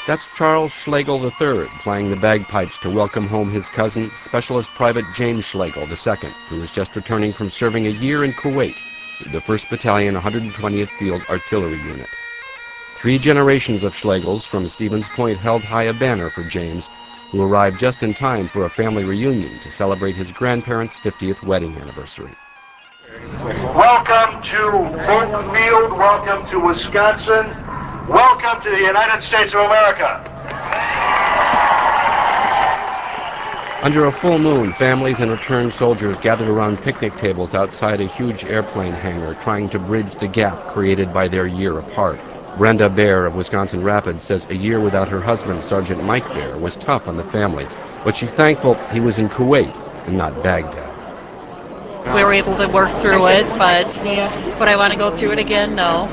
That's Charles Schlegel III playing the bagpipes to welcome home his cousin, Specialist Private James Schlegel II, who was just returning from serving a year in Kuwait with the 1st Battalion 120th Field Artillery Unit. 3 generations of Schlegels from Stevens Point held high a banner for James, who arrived just in time for a family reunion to celebrate his grandparents' 50th wedding anniversary. Welcome to Fulton Field, welcome to Wisconsin, welcome to the United States of America. Under a full moon, families and returned soldiers gathered around picnic tables outside a huge airplane hangar trying to bridge the gap created by their year apart. Brenda Baer of Wisconsin Rapids says a year without her husband, Sergeant Mike Baer, was tough on the family, but she's thankful he was in Kuwait and not Baghdad. We were able to work through it, but would I want to go through it again? No.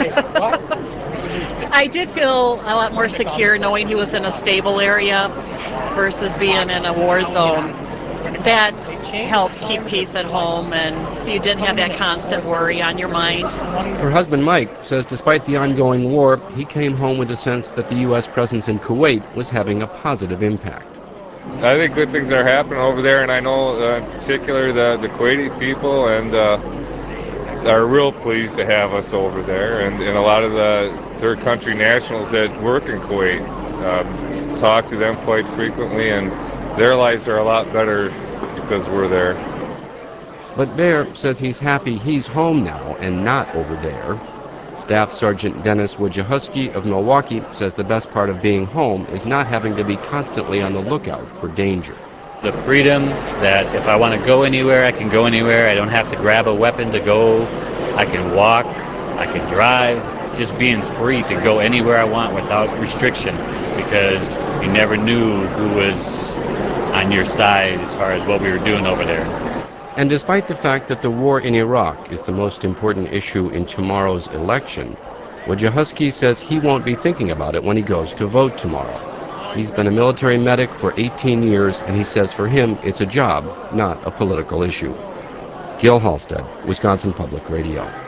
I did feel a lot more secure knowing he was in a stable area versus being in a war zone. That helped keep peace at home, and so you didn't have that constant worry on your mind. Her husband Mike says despite the ongoing war, he came home with a sense that the U.S. presence in Kuwait was having a positive impact. I think good things are happening over there, and I know in particular the Kuwaiti people and are real pleased to have us over there, and a lot of the third country nationals that work in Kuwait talk to them quite frequently, and their lives are a lot better because we're there. But Baer says he's happy he's home now and not over there. Staff Sergeant Dennis Wojciechowski of Milwaukee says the best part of being home is not having to be constantly on the lookout for danger. The freedom that if I want to go anywhere, I can go anywhere. I don't have to grab a weapon to go. I can walk, I can drive. Just being free to go anywhere I want without restriction, because you never knew who was on your side as far as what we were doing over there. And despite the fact that the war in Iraq is the most important issue in tomorrow's election, Wojciechowski says he won't be thinking about it when he goes to vote tomorrow. He's been a military medic for 18 years, and he says for him it's a job, not a political issue. Gil Halstead, Wisconsin Public Radio.